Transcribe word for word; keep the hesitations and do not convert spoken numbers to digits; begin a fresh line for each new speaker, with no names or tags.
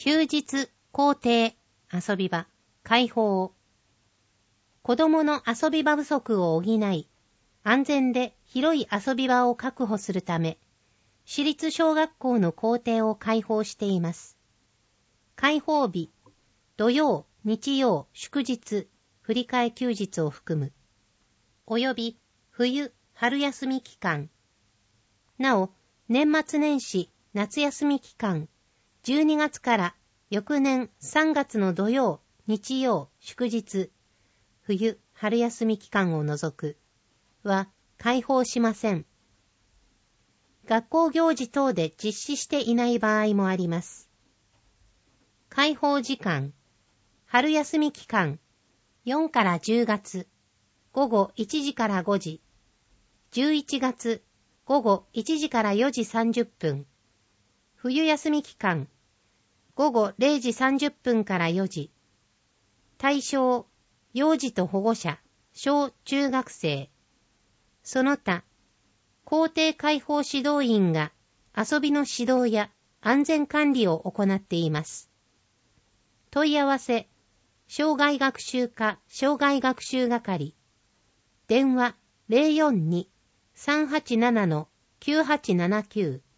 休日、校庭、遊び場、開放。子供の遊び場不足を補い、安全で広い遊び場を確保するため、私立小学校の校庭を開放しています。開放日、土曜、日曜、祝日、振り替え休日を含む。および冬、春休み期間。なお、年末年始、夏休み期間、じゅうにがつから翌年さんがつの土曜、日曜、祝日、冬、春休み期間を除くは開放しません。学校行事等で実施していない場合もあります。開放時間、春休み期間、よんからじゅうがつ、午後いちじからごじ、じゅういちがつ、午後いちじからよじさんじゅっぷん、冬休み期間、午後れいじさんじゅっぷんからよじ、対象、幼児と保護者、小中学生、その他、校庭開放指導員が遊びの指導や安全管理を行っています。問い合わせ、障害学習課障害学習係、電話 ゼロよんに さんはちなな きゅうはちななきゅう